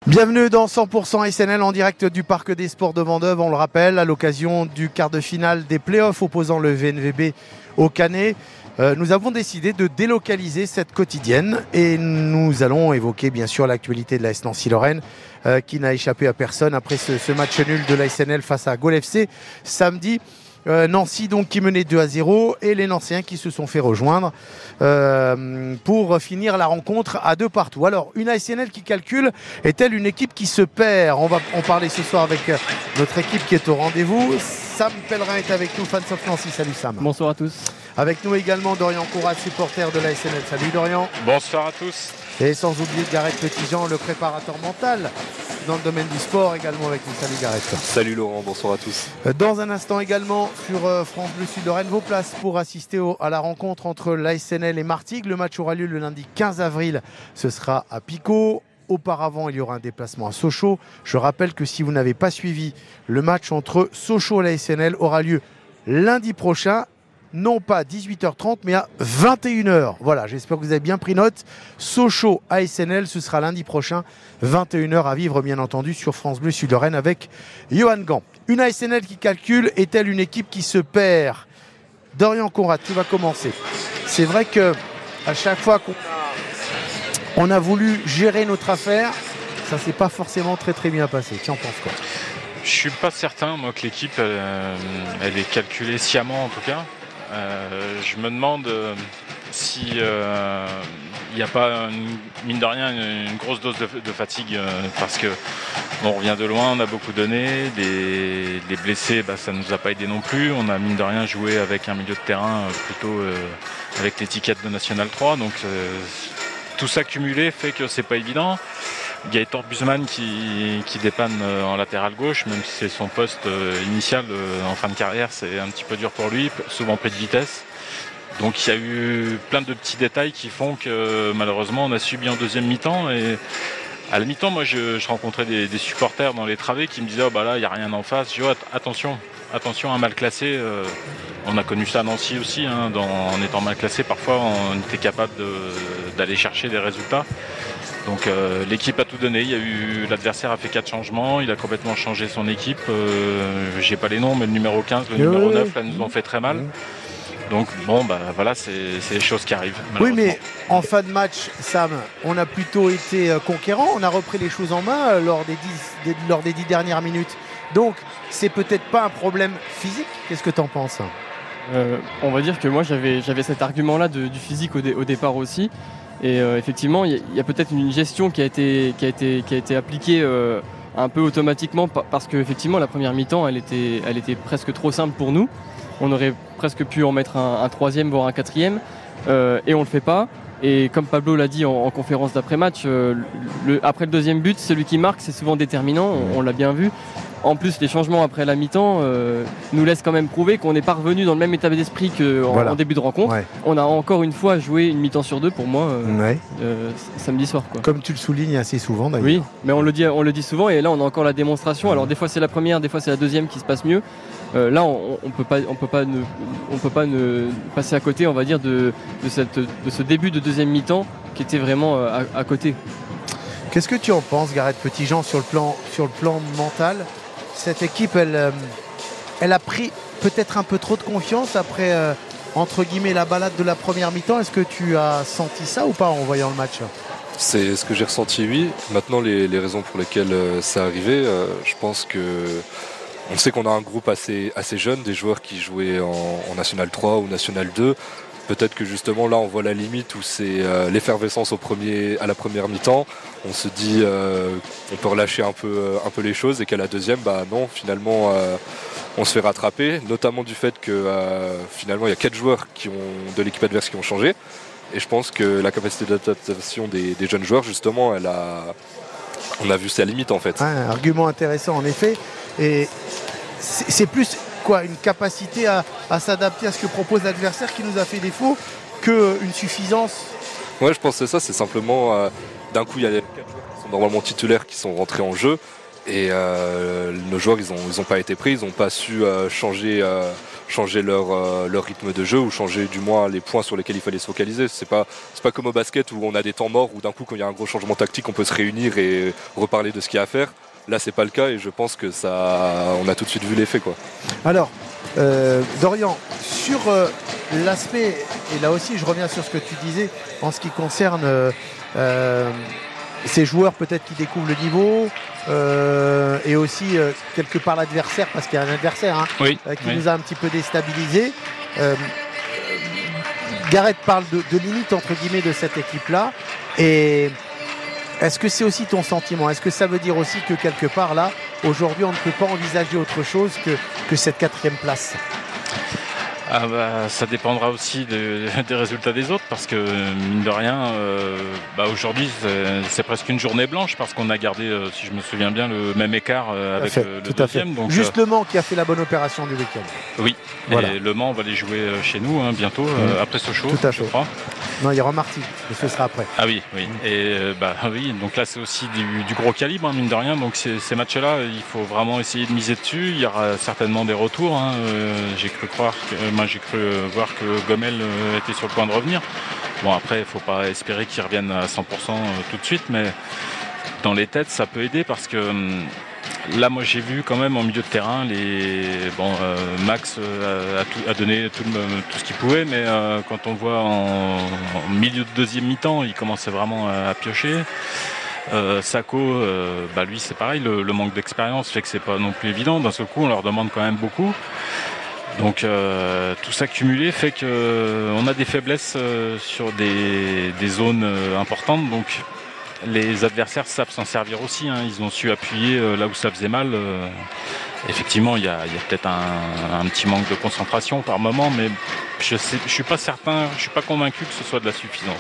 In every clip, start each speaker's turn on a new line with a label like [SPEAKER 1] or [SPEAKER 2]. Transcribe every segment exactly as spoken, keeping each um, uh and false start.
[SPEAKER 1] Bienvenue dans cent pour cent S N L en direct du Parc des Sports de Vendôme, on le rappelle, à l'occasion du quart de finale des playoffs opposant le V N V B au Canet. Euh, nous avons décidé de délocaliser cette quotidienne et nous allons évoquer bien sûr l'actualité de l'A S Nancy-Lorraine euh, qui n'a échappé à personne après ce, ce match nul de l'A S N L face à Gaulle F C samedi. Euh, Nancy donc qui menait deux à zéro et les Nancéens qui se sont fait rejoindre euh, pour finir la rencontre à deux partout. Alors une A S N L qui calcule, est-elle une équipe qui se perd? On va en parler ce soir avec notre équipe qui est au rendez-vous. Sam Pellerin est avec nous, fans of Nancy. Salut Sam.
[SPEAKER 2] Bonsoir à tous.
[SPEAKER 1] Avec nous également Dorian Courat, supporter de l'A S N L. Salut Dorian.
[SPEAKER 3] Bonsoir à tous.
[SPEAKER 1] Et sans oublier Gareth Petitjean, le préparateur mental dans le domaine du sport également avec nous. Salut Gareth.
[SPEAKER 4] Salut Laurent, bonsoir à tous.
[SPEAKER 1] Dans un instant également sur euh, France Bleu Sud-Lorraine, vos places pour assister au, à la rencontre entre l'A S N L et Martigues. Le match aura lieu le lundi quinze avril, ce sera à Picot. Auparavant, il y aura un déplacement à Sochaux. Je rappelle que si vous n'avez pas suivi, le match entre Sochaux et l'A S N L aura lieu lundi prochain. Non pas à dix-huit heures trente, mais à vingt et une heures. Voilà, j'espère que vous avez bien pris note. Sochaux A S N L, ce sera lundi prochain, vingt et une heures à vivre, bien entendu, sur France Bleu Sud-Lorraine avec Johan Gant. Une A S N L qui calcule, est-elle une équipe qui se perd? Dorian Conrad, tu vas commencer. C'est vrai que à chaque fois qu'on on a voulu gérer notre affaire, ça ne s'est pas forcément très très bien passé. Tu en penses quoi?
[SPEAKER 3] Je suis pas certain, moi, que l'équipe, euh, elle est calculée sciemment, en tout cas. Euh, je me demande euh, si il euh, n'y a pas, une, mine de rien, une, une grosse dose de, de fatigue euh, parce que on revient de loin, on a beaucoup donné, les, les blessés, bah, ça ne nous a pas aidé non plus. On a mine de rien joué avec un milieu de terrain euh, plutôt euh, avec l'étiquette de National trois, donc euh, tout ça cumulé fait que c'est pas évident. Gaëtan Buzman qui, qui dépanne en latéral gauche, même si c'est son poste initial en fin de carrière, c'est un petit peu dur pour lui, souvent pris de vitesse. Donc il y a eu plein de petits détails qui font que malheureusement on a subi en deuxième mi-temps. Et à la mi-temps, moi je, je rencontrais des, des supporters dans les travées qui me disaient oh bah là il n'y a rien en face. Je dis oh, attention, attention, un mal classé. Euh, on a connu ça à Nancy aussi, hein, dans, en étant mal classé, parfois on était capable de, d'aller chercher des résultats. Donc euh, l'équipe a tout donné, il y a eu, l'adversaire a fait quatre changements, il a complètement changé son équipe, euh, j'ai pas les noms mais le numéro quinze, le oui, numéro oui, neuf là, nous ont fait très mal. Donc bon bah voilà, c'est, c'est les choses qui arrivent.
[SPEAKER 1] Oui mais en fin de match, Sam, on a plutôt été conquérant, on a repris les choses en main lors des dix, des, lors des dix dernières minutes. Donc c'est peut-être pas un problème physique, qu'est-ce que tu en penses?
[SPEAKER 2] euh, On va dire que moi j'avais, j'avais cet argument là de, du physique au, dé, au départ aussi. Et euh, effectivement, il y, y a peut-être une gestion qui a été, qui a été, qui a été appliquée euh, un peu automatiquement parce qu'effectivement, la première mi-temps, elle était, elle était presque trop simple pour nous. On aurait presque pu en mettre un, un troisième, voire un quatrième, euh, et on ne le fait pas. Et comme Pablo l'a dit en, en conférence d'après-match, euh, le, après le deuxième but, celui qui marque, c'est souvent déterminant, on, on l'a bien vu. En plus, les changements après la mi-temps euh, nous laissent quand même prouver qu'on n'est pas revenu dans le même état d'esprit qu'en voilà. en début de rencontre. Ouais. On a encore une fois joué une mi-temps sur deux pour moi euh, ouais. euh, samedi soir. Quoi.
[SPEAKER 1] Comme tu le soulignes assez souvent d'ailleurs.
[SPEAKER 2] Oui, mais on le dit, on le dit souvent et là on a encore la démonstration. Ouais. Alors des fois c'est la première, des fois c'est la deuxième qui se passe mieux. Euh, là, on, on peut pas, on peut pas, ne, on peut pas ne passer à côté, on va dire, de, de, cette, de ce début de deuxième mi-temps qui était vraiment à, à côté.
[SPEAKER 1] Qu'est-ce que tu en penses, Gareth Petitjean, sur le plan, sur le plan mental? Cette équipe, elle, elle a pris peut-être un peu trop de confiance après, euh, entre guillemets, la balade de la première mi-temps. Est-ce que tu as senti ça ou pas en voyant le match?
[SPEAKER 4] C'est ce que j'ai ressenti, oui. Maintenant, les, les raisons pour lesquelles euh, ça arrivé, euh, je pense que on sait qu'on a un groupe assez, assez jeune, des joueurs qui jouaient en, en National trois ou National deux. Peut-être que justement là on voit la limite où c'est euh, l'effervescence au premier, à la première mi-temps. On se dit euh, on peut relâcher un peu, euh, un peu les choses et qu'à la deuxième, bah non, finalement euh, on se fait rattraper, notamment du fait que euh, finalement il y a quatre joueurs qui ont, de l'équipe adverse qui ont changé. Et je pense que la capacité d'adaptation des, des jeunes joueurs, justement, elle a, on a vu sa limite en fait.
[SPEAKER 1] Ouais, un argument intéressant en effet. Et c'est, c'est plus quoi, une capacité à, à s'adapter à ce que propose l'adversaire qui nous a fait défaut qu'une suffisance.
[SPEAKER 4] Ouais, je pense que c'est ça, c'est simplement euh, d'un coup il y a les quatre joueurs qui sont normalement titulaires qui sont rentrés en jeu Et euh, nos joueurs, ils n'ont ils ont pas été pris, ils n'ont pas su euh, changer, euh, changer leur, euh, leur rythme de jeu ou changer du moins les points sur lesquels il fallait se focaliser. C'est pas, c'est pas comme au basket où on a des temps morts, où d'un coup, quand il y a un gros changement tactique, on peut se réunir et reparler de ce qu'il y a à faire. Là, c'est pas le cas et je pense que ça, on a tout de suite vu l'effet, quoi.
[SPEAKER 1] Alors, euh, Dorian, sur euh, l'aspect, et là aussi je reviens sur ce que tu disais en ce qui concerne euh, euh, ces joueurs peut-être qui découvrent le niveau euh, et aussi euh, quelque part l'adversaire, parce qu'il y a un adversaire hein,
[SPEAKER 3] oui,
[SPEAKER 1] euh, qui
[SPEAKER 3] oui.
[SPEAKER 1] nous a un petit peu déstabilisés. Euh, Gareth parle de, de limite entre guillemets de cette équipe-là, et est-ce que c'est aussi ton sentiment? Est-ce que ça veut dire aussi que quelque part là, aujourd'hui, on ne peut pas envisager autre chose que, que cette quatrième place?
[SPEAKER 3] Ah bah, ça dépendra aussi de, des résultats des autres, parce que mine de rien, euh, bah aujourd'hui c'est, c'est presque une journée blanche, parce qu'on a gardé, euh, si je me souviens bien, le même écart euh, avec
[SPEAKER 1] fait,
[SPEAKER 3] le, le
[SPEAKER 1] tout
[SPEAKER 3] deuxième. Donc,
[SPEAKER 1] juste euh, Le Mans qui a fait la bonne opération du week-end.
[SPEAKER 3] Oui, voilà. Et Le Mans on va les jouer chez nous hein, bientôt, mmh. euh, après Sochaux,
[SPEAKER 1] tout à
[SPEAKER 3] je
[SPEAKER 1] fait.
[SPEAKER 3] crois.
[SPEAKER 1] Non, il y aura Martigues, mais ce sera après.
[SPEAKER 3] Ah oui, oui. Et euh, bah oui, donc là c'est aussi du, du gros calibre, hein, mine de rien. Donc ces, ces matchs-là, il faut vraiment essayer de miser dessus. Il y aura certainement des retours. Hein. Euh, j'ai cru croire, que, euh, moi j'ai cru euh, voir que Gomel euh, était sur le point de revenir. Bon après, il faut pas espérer qu'il revienne à cent pour cent euh, tout de suite, mais dans les têtes, ça peut aider parce que euh, là, moi j'ai vu quand même en milieu de terrain, les bon euh, Max euh, a, tout, a donné tout, le, tout ce qu'il pouvait, mais euh, quand on voit en, en milieu de deuxième mi-temps, il commençait vraiment à, à piocher. Euh, Sako, euh, bah lui c'est pareil, le, le manque d'expérience fait que c'est pas non plus évident. D'un seul coup, on leur demande quand même beaucoup. Donc euh, tout ça cumulé fait qu'on euh, a des faiblesses euh, sur des, des zones euh, importantes. Donc les adversaires savent s'en servir aussi. Hein. Ils ont su appuyer euh, là où ça faisait mal. Euh, effectivement, il y a, y a peut-être un, un petit manque de concentration par moment, mais je ne suis pas certain, je suis pas convaincu que ce soit de la suffisance.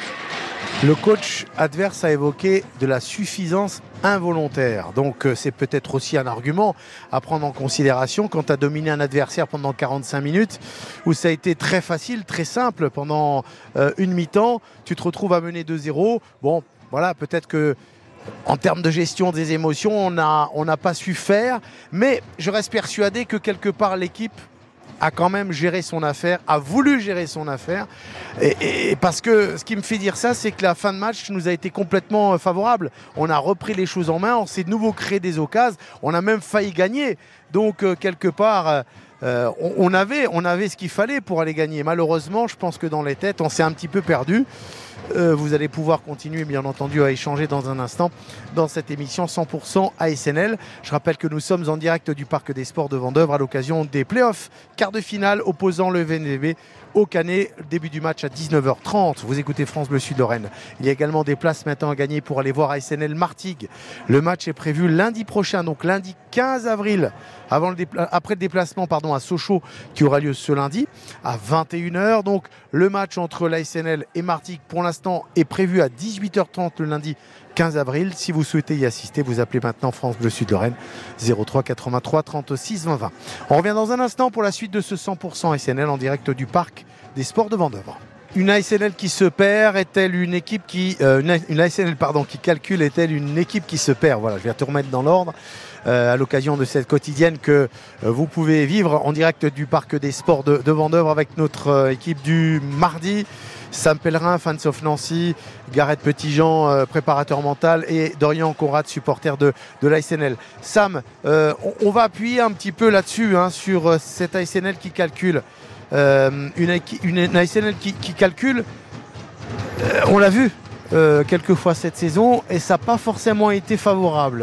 [SPEAKER 1] Le coach adverse a évoqué de la suffisance involontaire. Donc euh, c'est peut-être aussi un argument à prendre en considération quand tu as dominé un adversaire pendant quarante-cinq minutes, où ça a été très facile, très simple pendant euh, une mi-temps. Tu te retrouves à mener deux zéro. Bon, voilà, peut-être que en termes de gestion des émotions, on n'a on n'a pas su faire. Mais je reste persuadé que quelque part l'équipe a quand même géré son affaire, a voulu gérer son affaire. Et, et parce que ce qui me fait dire ça, c'est que la fin de match nous a été complètement favorable. On a repris les choses en main, on s'est de nouveau créé des occasions, on a même failli gagner. Donc euh, quelque part, euh, on, on, avait, on avait ce qu'il fallait pour aller gagner. Malheureusement, je pense que dans les têtes, on s'est un petit peu perdu. Euh, vous allez pouvoir continuer bien entendu à échanger dans un instant dans cette émission cent pour cent A S N L. Je rappelle que nous sommes en direct du Parc des Sports de Vendeuvre à l'occasion des playoffs, quart de finale opposant le V N V B au Canet. Début du match à dix-neuf heures trente. Vous écoutez France Bleu Sud-Lorraine. Il y a également des places maintenant à gagner pour aller voir A S N L Martigues. Le match est prévu lundi prochain, donc lundi quinze avril, avant le dépla- après le déplacement pardon, à Sochaux qui aura lieu ce lundi à vingt et une heures. Donc le match entre l'A S N L et Martigues pour l'instant est prévu à dix-huit heures trente le lundi quinze avril. Si vous souhaitez y assister, vous appelez maintenant France Bleu Sud-Lorraine zéro trois quatre-vingt-trois trente-six vingt vingt. On revient dans un instant pour la suite de ce cent pour cent A S N L en direct du Parc des Sports de Vendeuvre. Une A S N L qui se perd est-elle une équipe qui euh, une, une A S N L pardon qui calcule est-elle une équipe qui se perd? Voilà, je vais te remettre dans l'ordre euh, à l'occasion de cette quotidienne que euh, vous pouvez vivre en direct du Parc des Sports de, de Vendeuvre avec notre euh, équipe du mardi. Sam Pellerin, fans of Nancy, Gareth Petitjean, euh, préparateur mental, et Dorian Conrad, supporter de, de l'A S N L. Sam, euh, on, on va appuyer un petit peu là-dessus, hein, sur euh, cette A S N L qui calcule. Euh, une, une, une A S N L qui, qui calcule, euh, on l'a vu euh, quelques fois cette saison, et ça n'a pas forcément été favorable.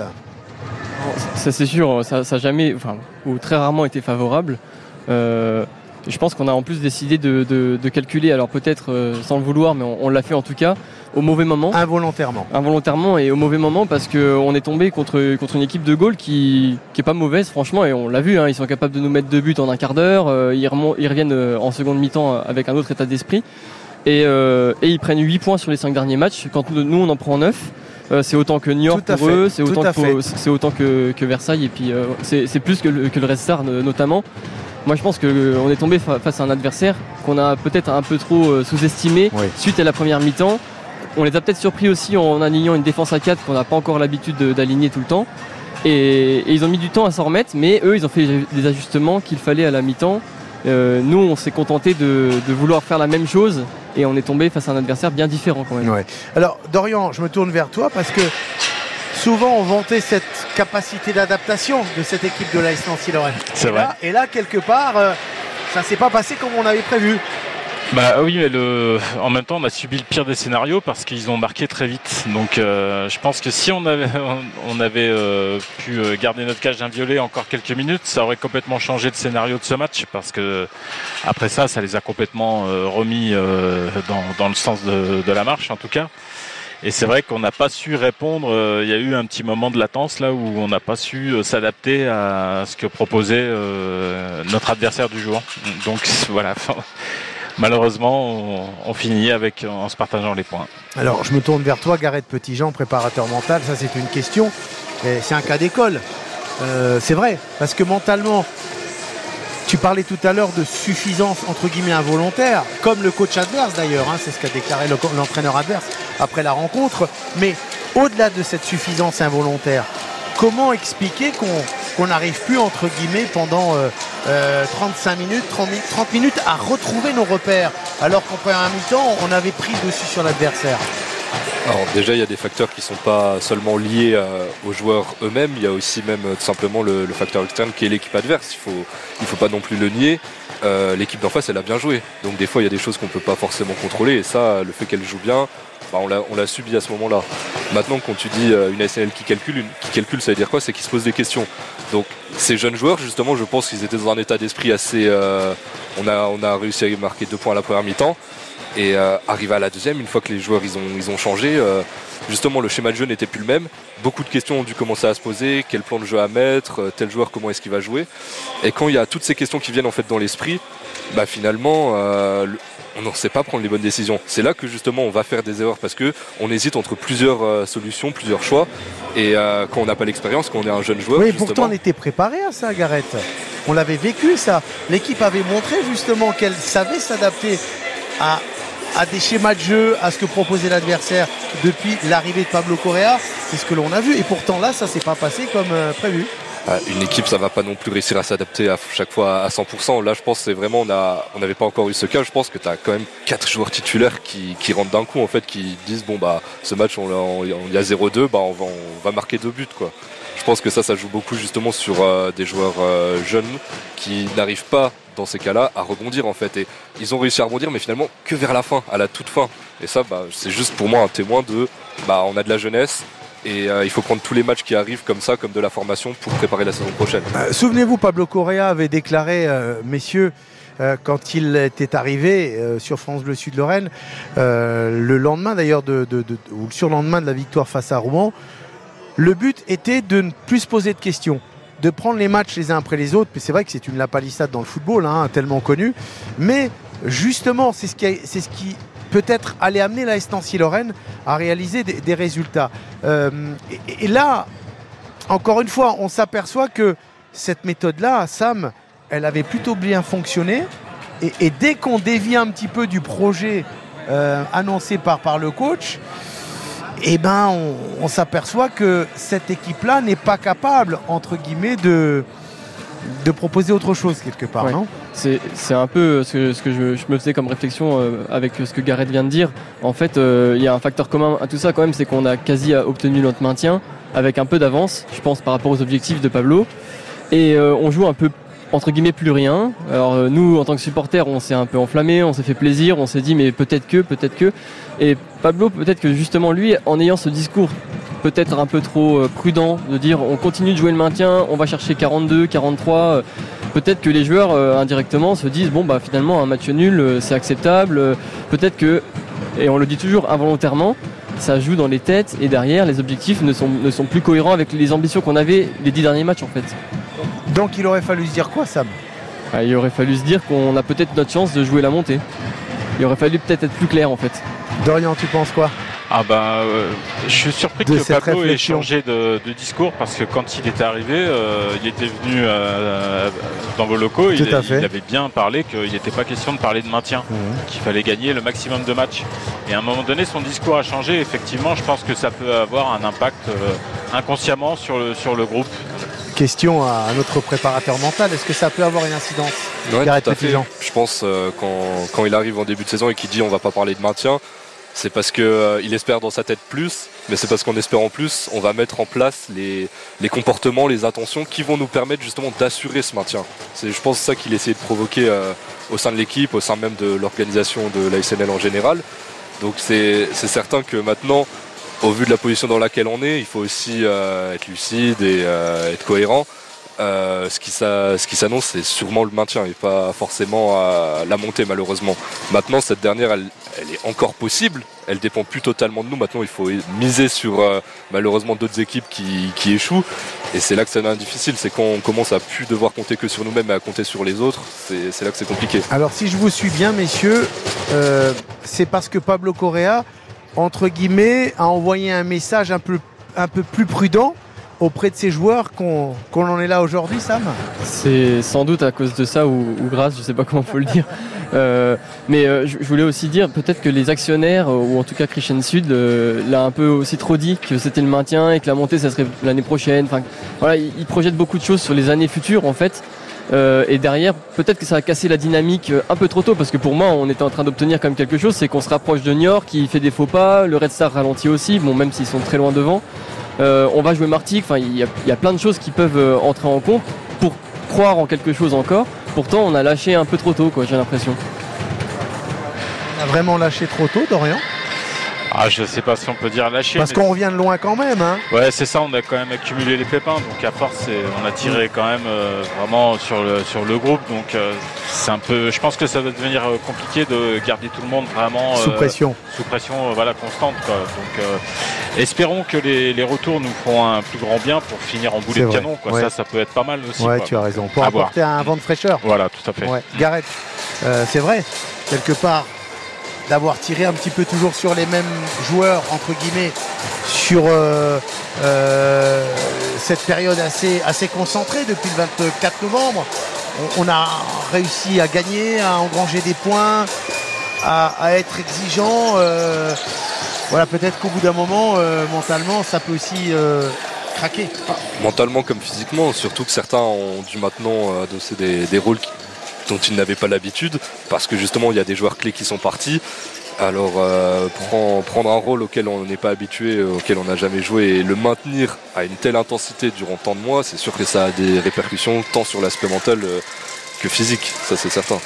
[SPEAKER 2] Ça c'est sûr, ça n'a jamais, enfin, ou très rarement été favorable. Euh, Je pense qu'on a en plus décidé de, de, de calculer, alors peut-être euh, sans le vouloir, mais on, on l'a fait en tout cas, au mauvais moment.
[SPEAKER 1] Involontairement.
[SPEAKER 2] Involontairement et au mauvais moment parce qu'on est tombé contre, contre une équipe de Gaulle qui n'est pas mauvaise franchement, et on l'a vu, hein, ils sont capables de nous mettre deux buts en un quart d'heure, euh, ils, remont, ils reviennent euh, en seconde mi-temps avec un autre état d'esprit, et, euh, et ils prennent huit points sur les cinq derniers matchs, quand nous, nous on en prend neuf. Euh, c'est autant que Niort pour
[SPEAKER 1] fait.
[SPEAKER 2] eux, c'est autant, que, pour, c'est autant que, que Versailles, et puis euh, c'est, c'est plus que le, que le Red Star notamment. Moi je pense qu'on est tombé face à un adversaire qu'on a peut-être un peu trop sous-estimé, oui, suite à la première mi-temps. On les a peut-être surpris aussi en alignant une défense à quatre qu'on n'a pas encore l'habitude d'aligner tout le temps. Et, et ils ont mis du temps à s'en remettre, mais eux, ils ont fait des ajustements qu'il fallait à la mi-temps. Euh, nous, on s'est contenté de, de vouloir faire la même chose et on est tombé face à un adversaire bien différent quand même.
[SPEAKER 1] Ouais. Alors, Dorian, je me tourne vers toi parce que souvent on vantait cette capacité d'adaptation de cette équipe de l'A S Nancy-Lorraine.
[SPEAKER 3] C'est
[SPEAKER 1] et
[SPEAKER 3] vrai.
[SPEAKER 1] Là, et là, quelque part, euh, ça ne s'est pas passé comme on avait prévu.
[SPEAKER 3] Bah oui, mais le... en même temps, on a subi le pire des scénarios parce qu'ils ont marqué très vite. Donc, euh, je pense que si on avait, on avait euh, pu garder notre cage inviolée encore quelques minutes, ça aurait complètement changé le scénario de ce match parce que après ça, ça les a complètement euh, remis euh, dans, dans le sens de, de la marche, en tout cas. Et c'est vrai qu'on n'a pas su répondre. Il y a eu un petit moment de latence là où on n'a pas su s'adapter à ce que proposait euh, notre adversaire du jour. Donc voilà. Malheureusement, on, on finit avec, en se partageant les points.
[SPEAKER 1] Alors, je me tourne vers toi, Gareth Petitjean, préparateur mental. Ça, c'est une question. Et c'est un cas d'école. Euh, c'est vrai, parce que mentalement, tu parlais tout à l'heure de suffisance, entre guillemets, involontaire, comme le coach adverse d'ailleurs. Hein, c'est ce qu'a déclaré le, l'entraîneur adverse après la rencontre. Mais au-delà de cette suffisance involontaire, comment expliquer qu'on qu'on n'arrive plus, entre guillemets, pendant euh, euh, trente-cinq minutes, trente minutes à retrouver nos repères, alors qu'en première mi-temps, on avait pris dessus sur l'adversaire?
[SPEAKER 4] Alors déjà, il y a des facteurs qui ne sont pas seulement liés euh, aux joueurs eux-mêmes, il y a aussi même euh, tout simplement le, le facteur externe qui est l'équipe adverse. Il faut, il faut pas non plus le nier. Euh, l'équipe d'en face, elle a bien joué. Donc des fois, il y a des choses qu'on ne peut pas forcément contrôler. Et ça, le fait qu'elle joue bien, bah, on, l'a, on l'a subi à ce moment-là. Maintenant, quand tu dis euh, une A S N L qui calcule, une, qui calcule, ça veut dire quoi? C'est qu'ils se posent des questions. Donc ces jeunes joueurs, justement, je pense qu'ils étaient dans un état d'esprit assez... Euh, on, a, on a réussi à marquer deux points à la première mi-temps. Et euh, arrivé à la deuxième, une fois que les joueurs ils ont, ils ont changé, euh, justement le schéma de jeu n'était plus le même. Beaucoup de questions ont dû commencer à se poser, quel plan de jeu à mettre, euh, tel joueur comment est-ce qu'il va jouer. Et quand il y a toutes ces questions qui viennent en fait dans l'esprit, bah finalement euh, le, on ne sait pas prendre les bonnes décisions. C'est là que justement on va faire des erreurs parce que on hésite entre plusieurs euh, solutions, plusieurs choix. Et euh, quand on n'a pas l'expérience, quand on est un jeune joueur,
[SPEAKER 1] oui,
[SPEAKER 4] justement,
[SPEAKER 1] pourtant on était préparé à ça, Gareth. On l'avait vécu ça. L'équipe avait montré justement qu'elle savait s'adapter à à des schémas de jeu, à ce que proposait l'adversaire depuis l'arrivée de Pablo Correa. C'est ce que l'on a vu. Et pourtant là, ça s'est pas passé comme euh, prévu.
[SPEAKER 4] Une équipe, ça va pas non plus réussir à s'adapter à chaque fois à cent pour cent. Là, je pense que c'est vraiment, on a, on n'avait pas encore eu ce cas. Je pense que tu as quand même quatre joueurs titulaires qui, qui rentrent d'un coup, en fait, qui disent bon bah ce match, on, on, on y a zéro deux, bah on va, on va marquer deux buts, quoi. Je pense que ça, ça joue beaucoup justement sur euh, des joueurs euh, jeunes qui n'arrivent pas dans ces cas-là à rebondir en fait. Et ils ont réussi à rebondir, mais finalement que vers la fin, à la toute fin. Et ça, bah, c'est juste pour moi un témoin de, bah, on a de la jeunesse. Et euh, il faut prendre tous les matchs qui arrivent comme ça, comme de la formation, pour préparer la saison prochaine. Euh,
[SPEAKER 1] souvenez-vous, Pablo Correa avait déclaré, euh, messieurs, euh, quand il était arrivé euh, sur France Bleu Sud-Lorraine, euh, le lendemain d'ailleurs, de, de, de, ou le surlendemain de la victoire face à Rouen, le but était de ne plus se poser de questions, de prendre les matchs les uns après les autres. Mais c'est vrai que c'est une lapalissade dans le football, hein, tellement connue. Mais justement, c'est ce qui, a, c'est ce qui peut-être allait amener l'A S Nancy-Lorraine à réaliser des, des résultats. Euh, et, et là, encore une fois, on s'aperçoit que cette méthode-là, Sam, elle avait plutôt bien fonctionné. Et, et dès qu'on dévie un petit peu du projet euh, annoncé par, par le coach, eh ben, on, on s'aperçoit que cette équipe-là n'est pas capable, entre guillemets, de, de proposer autre chose quelque part, ouais. Non ?
[SPEAKER 2] C'est, c'est un peu ce que, ce que je, je me faisais comme réflexion euh, avec ce que Gareth vient de dire. En fait, il euh, y a un facteur commun à tout ça quand même, c'est qu'on a quasi obtenu notre maintien avec un peu d'avance, je pense, par rapport aux objectifs de Pablo. Et euh, on joue un peu, entre guillemets, plus rien. Alors euh, nous, en tant que supporters, on s'est un peu enflammé, on s'est fait plaisir, on s'est dit mais peut-être que, peut-être que. Et Pablo, peut-être que justement lui, en ayant ce discours peut-être un peu trop euh, prudent, de dire on continue de jouer le maintien, on va chercher quarante-deux, quarante-trois, euh, peut-être que les joueurs euh, indirectement se disent bon bah finalement un match nul euh, c'est acceptable, euh, peut-être que, et on le dit toujours involontairement, ça joue dans les têtes et derrière les objectifs ne sont, ne sont plus cohérents avec les ambitions qu'on avait les dix derniers matchs en fait.
[SPEAKER 1] Donc il aurait fallu se dire quoi, Sam ?
[SPEAKER 2] Ah, il aurait fallu se dire qu'on a peut-être notre chance de jouer la montée. Il aurait fallu peut-être être plus clair en fait.
[SPEAKER 1] Dorian, tu penses quoi ?
[SPEAKER 3] Ah bah, euh, je suis surpris
[SPEAKER 1] de
[SPEAKER 3] que Pablo ait
[SPEAKER 1] réflexion.
[SPEAKER 3] changé de, de discours parce que quand il était arrivé, euh, il était venu euh, dans vos locaux, il,
[SPEAKER 1] Tout à fait.
[SPEAKER 3] il avait bien parlé qu'il n'était pas question de parler de maintien,
[SPEAKER 1] Mmh.
[SPEAKER 3] qu'il fallait gagner le maximum de matchs. Et à un moment donné, son discours a changé. Effectivement, je pense que ça peut avoir un impact euh, inconsciemment sur le, sur le groupe.
[SPEAKER 1] Question à notre préparateur mental, est-ce que ça peut avoir une incidence?
[SPEAKER 4] Ouais,
[SPEAKER 1] Gareth
[SPEAKER 4] tout à fait.
[SPEAKER 1] Petitjean.
[SPEAKER 4] Je pense euh, quand, quand il arrive en début de saison et qu'il dit on va pas parler de maintien, c'est parce qu'il euh, espère dans sa tête plus, mais c'est parce qu'en espérant plus, on va mettre en place les, les comportements, les intentions qui vont nous permettre justement d'assurer ce maintien. C'est, je pense, ça qu'il essaie de provoquer euh, au sein de l'équipe, au sein même de l'organisation de l'A S N L en général. Donc c'est, c'est certain que maintenant, au vu de la position dans laquelle on est, il faut aussi euh, être lucide et euh, être cohérent. Euh, ce qui, ça, ce qui s'annonce, c'est sûrement le maintien et pas forcément à la montée, malheureusement. Maintenant, cette dernière, elle, elle est encore possible. Elle dépend plus totalement de nous. Maintenant, il faut miser sur euh, malheureusement d'autres équipes qui, qui échouent. Et c'est là que ça devient difficile. C'est quand on commence à plus devoir compter que sur nous-mêmes et à compter sur les autres. C'est, c'est là que c'est compliqué.
[SPEAKER 1] Alors si je vous suis bien, messieurs, euh, c'est parce que Pablo Correa, entre guillemets, a envoyé un message un peu, un peu plus prudent auprès de ses joueurs qu'on, qu'on en est là aujourd'hui, Sam?
[SPEAKER 2] C'est sans doute à cause de ça ou, ou grâce, je sais pas comment faut le dire. Euh, mais euh, je, je voulais aussi dire peut-être que les actionnaires, ou en tout cas Christian Sud, euh, l'a un peu aussi trop dit, que c'était le maintien et que la montée ça serait l'année prochaine. Enfin, voilà, il, il projette beaucoup de choses sur les années futures en fait. Euh, et derrière, peut-être que ça a cassé la dynamique un peu trop tôt, parce que pour moi, on était en train d'obtenir quand même quelque chose, c'est qu'on se rapproche de Niort, qui fait des faux pas, le Red Star ralentit aussi, bon, même s'ils sont très loin devant. Euh, on va jouer Martigues, enfin, il y, y a plein de choses qui peuvent euh, entrer en compte pour croire en quelque chose encore. Pourtant, on a lâché un peu trop tôt, quoi, j'ai l'impression.
[SPEAKER 1] On a vraiment lâché trop tôt, Dorian?
[SPEAKER 3] Ah, je sais pas si on peut dire lâcher.
[SPEAKER 1] Parce qu'on revient de loin quand même, hein.
[SPEAKER 3] Ouais, c'est ça, on a quand même accumulé les pépins, donc à force, c'est, on a tiré quand même euh, vraiment sur le, sur le groupe, donc euh, c'est un peu, je pense que ça va devenir euh, compliqué de garder tout le monde vraiment euh,
[SPEAKER 1] Sous pression.
[SPEAKER 3] sous pression euh, voilà, constante, quoi. Donc euh, espérons que les, les retours nous feront un plus grand bien pour finir en boulet
[SPEAKER 1] C'est
[SPEAKER 3] de
[SPEAKER 1] vrai.
[SPEAKER 3] canon, quoi.
[SPEAKER 1] Ouais.
[SPEAKER 3] Ça, ça peut être pas mal aussi.
[SPEAKER 1] Ouais,
[SPEAKER 3] quoi.
[SPEAKER 1] tu as raison. Pour
[SPEAKER 3] À voir.
[SPEAKER 1] apporter un vent de fraîcheur.
[SPEAKER 3] Voilà, tout à fait.
[SPEAKER 1] Ouais. Gareth, euh, c'est vrai, quelque part, d'avoir tiré un petit peu toujours sur les mêmes joueurs, entre guillemets, sur euh, euh, cette période assez, assez concentrée depuis le vingt-quatre novembre. On, on a réussi à gagner, à engranger des points, à, à être exigeant. Euh, voilà, peut-être qu'au bout d'un moment, euh, mentalement, ça peut aussi euh, craquer.
[SPEAKER 4] Mentalement comme physiquement, surtout que certains ont dû maintenant euh, adosser des, des rôles qui, dont ils n'avaient pas l'habitude, parce que justement il y a des joueurs clés qui sont partis. Alors euh, prend, prendre un rôle auquel on n'est pas habitué, auquel on n'a jamais joué, et le maintenir à une telle intensité durant tant de mois, c'est sûr que ça a des répercussions tant sur l'aspect mental euh, que physique, ça c'est certain.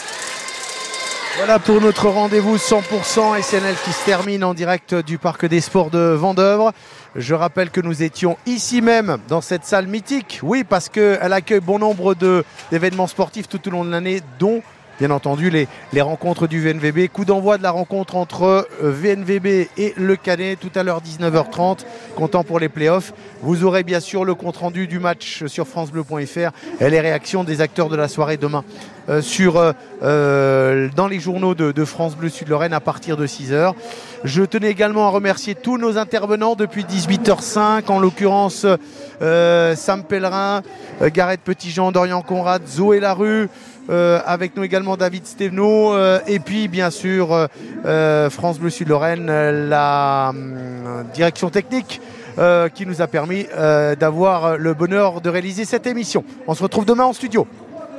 [SPEAKER 1] Voilà pour notre rendez-vous cent pour cent S N L qui se termine en direct du Parc des Sports de Vendeuvre. Je rappelle que nous étions ici même dans cette salle mythique. Oui, parce qu'elle accueille bon nombre de, d'événements sportifs tout au long de l'année, dont bien entendu les, les rencontres du V N V B. Coup d'envoi de la rencontre entre V N V B et Le Canet tout à l'heure dix-neuf heures trente, comptant pour les playoffs. Vous aurez bien sûr le compte-rendu du match sur francebleu point f r et les réactions des acteurs de la soirée demain euh, sur, euh, dans les journaux de, de France Bleu Sud-Lorraine à partir de six heures. Je tenais également à remercier tous nos intervenants depuis dix-huit heures cinq, en l'occurrence euh, Sam Pellerin, euh, Gareth Petitjean, Dorian Conrad, Zoé Larue, Euh, avec nous également David Stévenot euh, et puis bien sûr euh, euh, France Bleu Sud-Lorraine, euh, la euh, direction technique euh, qui nous a permis euh, d'avoir le bonheur de réaliser cette émission. On se retrouve demain en studio.